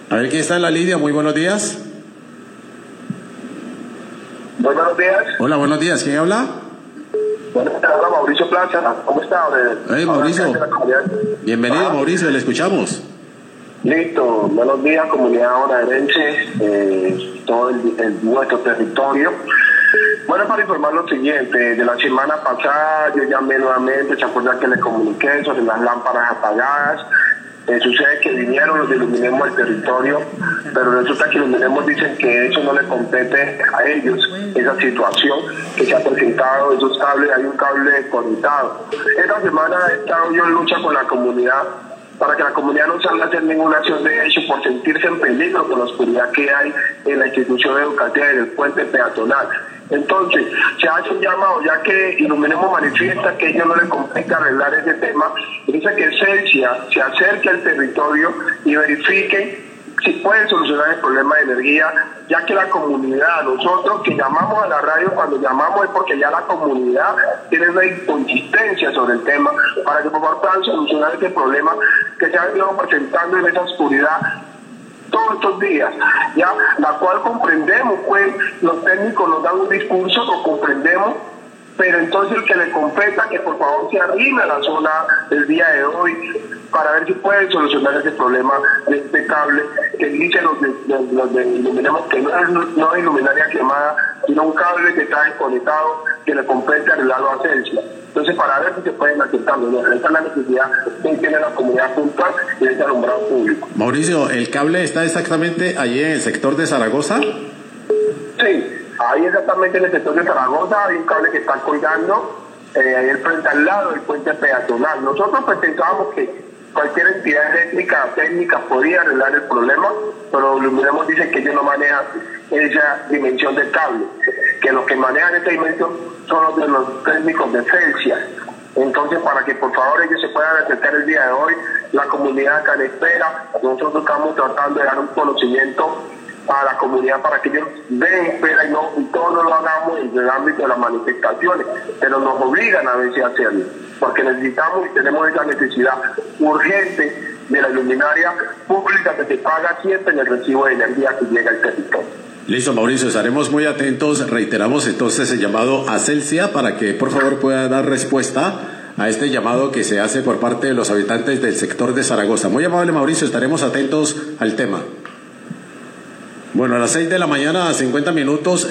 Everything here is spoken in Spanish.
A ver quién está en la línea. Muy buenos días. Buenos días. Hola, buenos días. ¿Quién habla? Buenos días, habla Mauricio Plaza. ¿Cómo está? Hey, Mauricio. Bienvenido, Mauricio. Le escuchamos. Listo. Buenos días, comunidad bonaerense, todo nuestro territorio. Bueno, para informar lo siguiente, de la semana pasada yo llamé nuevamente, se acuerdan que les comuniqué sobre las lámparas apagadas. Sucede que vinieron los de Iluminemos el territorio, pero resulta que Iluminemos dicen que eso no le compete a ellos, esa situación que se ha presentado, esos cables, hay un cable conectado. Esta semana he estado yo en lucha con la comunidad para que la comunidad no salga a hacer ninguna acción de hecho por sentirse en peligro con la oscuridad que hay en la institución educativa y en el puente peatonal. Entonces, se hace un llamado, ya que Iluminemos manifiesta que a ellos no les compete arreglar ese tema, dice que Celsia se acerque al territorio y verifique si pueden solucionar el problema de energía, ya que la comunidad, nosotros que llamamos a la radio, cuando llamamos es porque ya la comunidad tiene una inconsistencia sobre el tema, para que por favor puedan solucionar este problema que se ha venido presentando en esa oscuridad todos estos días, ya, la cual comprendemos, pues los técnicos nos dan un discurso, lo comprendemos, pero entonces el que le competa que por favor se arrime a la zona del día de hoy para ver si pueden solucionar ese problema de este cable que dicen los de Iluminemos que no es luminaria quemada, sino un cable que está desconectado que le compete arreglarlo a Celsia. Entonces, para ver si se pueden aceptar, esta es la necesidad que tiene la comunidad puntual y este alumbrado público. Mauricio, ¿el cable está exactamente allí en el sector de Zaragoza? Sí. Ahí exactamente en el sector de Zaragoza hay un cable que está colgando ahí frente al lado del puente peatonal. Nosotros pues pensábamos que cualquier entidad técnica podía arreglar el problema, pero Iluminemos dice que ellos no manejan esa dimensión del cable, que los que manejan esta dimensión son los de los técnicos de Celsia. Entonces, para que por favor ellos se puedan acercar el día de hoy, la comunidad acá en espera, nosotros estamos tratando de dar un conocimiento a la comunidad para que ellos den espera y todos no lo hagamos en el ámbito de las manifestaciones, pero nos obligan a veces a hacerlo, porque necesitamos y tenemos esa necesidad urgente de la luminaria pública que se paga siempre en el recibo de energía que llega al territorio. Listo, Mauricio, estaremos muy atentos. Reiteramos entonces el llamado a Celsia para que por favor pueda dar respuesta a este llamado que se hace por parte de los habitantes del sector de Zaragoza. Muy amable, Mauricio, estaremos atentos al tema. Bueno, a las 6 de la mañana, 50 minutos.